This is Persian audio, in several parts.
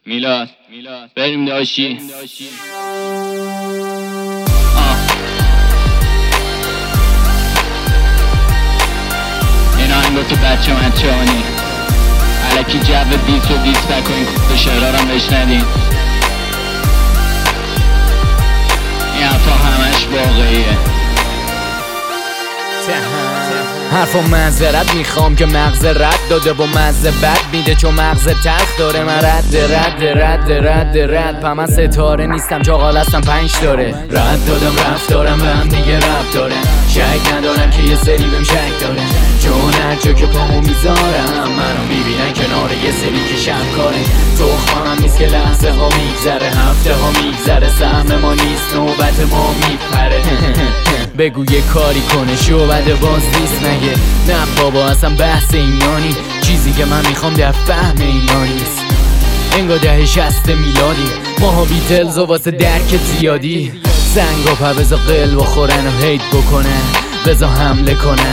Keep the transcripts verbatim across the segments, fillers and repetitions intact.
میلاد بریم داشی این آهنگو تو بچه مچه‌هانی الکی جو دیس و دیس بکنین تو شعرارم بهش ندین. این حرفا همش واقعیه. حرف و منظرت میخوام که مغز رد داده و مزه بد میده چون مغز تلخ داره. من رد رد رد رد رد پا من ستاره نیستم چاقال هستم پنج داره. رد دادم رفتارم به هم دیگه رب داره. شک ندارم که یه سری بهم شک داره چون هر جا که پامو میذارم منو میبینن کنار یه سری که شب کاره. تخمم هم نیست که لحظه ها میگذره هفته ها میگذره سهم ما نیست نوبت ما میپره. بگو یه کاری کنه شو بده باز دیست نگه. نه بابا اصلا بحث اینانی چیزی که من میخوام در فهم اینا نیست. انگار ده شست میلادی ماها بیتلز و واسه درک زیادی زنگا پا بزا قلب و خورن و هیت بکنن بزا حمله کنن.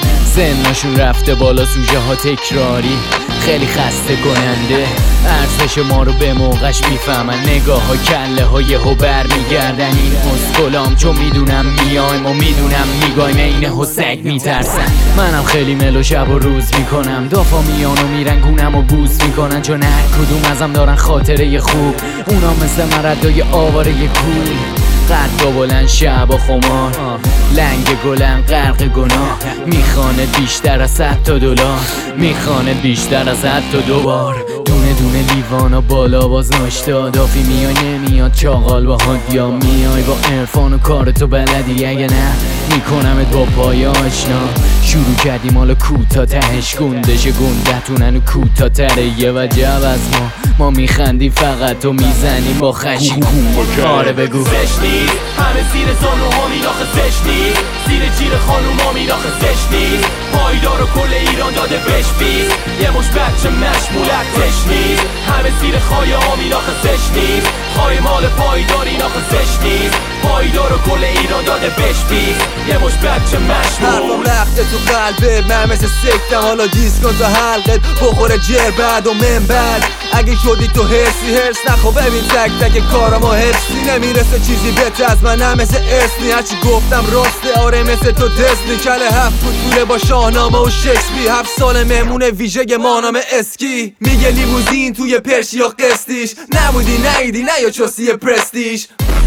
سنشون رفته بالا سوژه ها تکراری خیلی خسته کننده. ارزش ما رو به موقعش میفهمن نگاه ها کله ها یهو بر میگردن. این اسکلام چون میدونم میایم و میدونم میگایم اینه ها سگ میترسن. منم خیلی ملو شب و روز میکنم دافا میان و میرن گونم و بوس میکنن چون هر کدوم ازم دارن خاطره خوب. اونا مثل من ردای آواره کول قد و بلند شب و خمار لنگ گلن غرق گناه. میخانه بیشتر از صد تا دلار میخانه بیشتر از صد تا دوبار. دونه دونه لیوانا بالا باز ناشتا دافی میای نمیاد چاقال با هادیا میای با عرفان و کارتو بلدی اگه نه میکنمت با پای آشنا. شروع کردیم حالا کوتا تهش گندش گندتونن و کوتا تره یه وجب از ما ما میخندی فقط تو میزنیم با خشی. آره بگو زشت نیست همه زیر زانو ها میلاخه زشت نیست زیر جیر خانوم ها میلاخه زشت نیست پایدار و کل ایران داده بهش بیست یه مش بچه مشمول ارتش نیست همه زیر خایه ها میلاخه زشت نیست خواهی مال پایدار ایناخه زشت نیست پایدار و کل ایران داده بهش بیست یه مش بچه مشمول. حرفم لخته تو قلبه من مثل سکتم حالا دیس کن تا حلقت بخوره جر بعد و من بعد. اگه شدی تو هرسی هرس نخوا ببین تک تک کارم و حفظی نمیرسه چیزی بهتر از من نه مثل ارسنی هرچی گفتم راسته آره مثل تو دسنی کله هفت فوت پوله با شاهنامه و شکسپی هفت سال مهمون ویژه ما نام اسکی میگه لیموزین توی پرشی و قسطیش نبودی نیدی نه یا چوسی پرستیش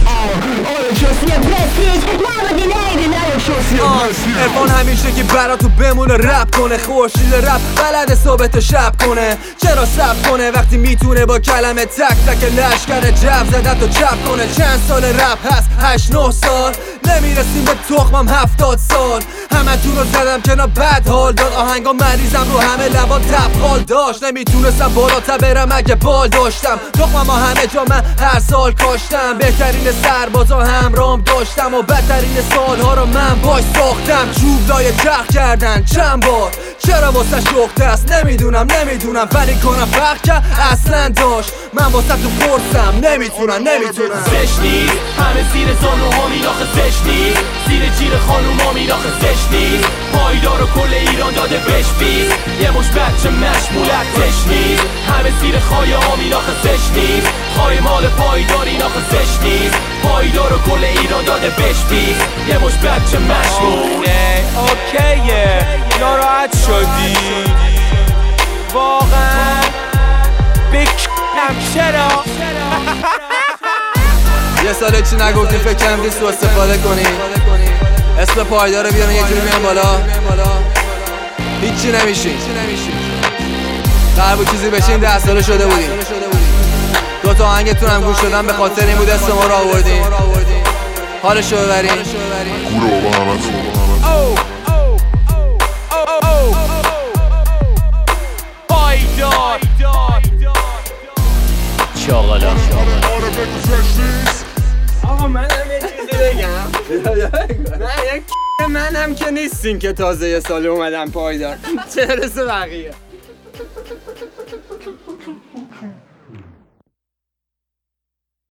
ارفان همیشه که برا تو بمونه رپ کنه خورشید رپ بلد صبح تا شب کنه چرا سب کنه وقتی میتونه با کلمه تک تک لشکر جب زده تو چپ کنه. چند سال رپ هست هشت نه سال نمیرسیم به تخمم هفتاد سال همه تو رو زدم کنار بد حال داد آهنگا مریضم رو همه لبا تبخال داشت نمیتونستم بالاتر برم اگه بال داشتم تخمم ها همه جا من هر سال کاشتم بهترین سربازا همرام داشتم و بدترین سالها رو من باش ساختم. چوب لای چرخ کردن چند بار چرا واسه شخته است نمیدونم نمیدونم ولی کنم فرق کرد اصلا داشت من واسه تو پرسم نمیتونم نمیتونم. زشت نیست همه زیر زانو ها میلاخه زشت نیست زیر جیر خانوم ها میلاخه زشت نیست پایدار و کل ایران داده بهش بیست یه مش بچه مشمول ارتش نیست همه زیر خایه ها میلاخه زشت نیست خواهی مال پایدار ایناخه زشت نیست پایدار و کل ایران داده بهش بیست یه مش بچه مشمول. اوکیه ناراحت شدی واقعا بکنم چرا یه ساله چی نگفتیم فکر کنم دیست رو استفاده کنیم اسم پایدار رو بیارن یه جوری میان بالا هیچی نمیشین قرار بود چیزی بشین ده ساله شده بودیم دو تا آهنگتون هم گوش شدن به خاطر این بود اسم ما رو آوردیم حالشو ببریم پایدار چاقالا. آقا منم یه چیزی بگم نه یک منم که نیستین که تازه یه سال اومدم پایدار چه رسه بقیه.